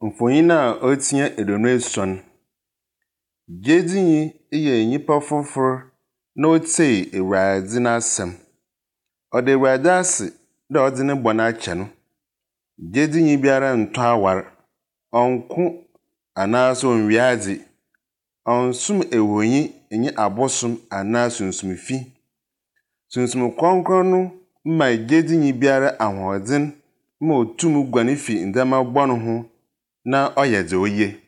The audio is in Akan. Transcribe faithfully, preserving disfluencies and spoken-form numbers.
Mfonyin a otia aduonu ason. Gyedinyi yɛ nnipa fofor na otsie Awurade n'asɛm. Ɔda Awurade ase dɛ ɔde ne bɔne akyɛ no. Gyedinyi biara ntɔ awar, ɔnko anaasɛ ɔnwia adze, ɔnsom ahoni ne abosom anaa sunsumfi. Sunsum Kronkron no ma gyedinyi biara ahoɔden ma otum guan fi ndzɛmba bɔne ho na ɔyɛ dza oye.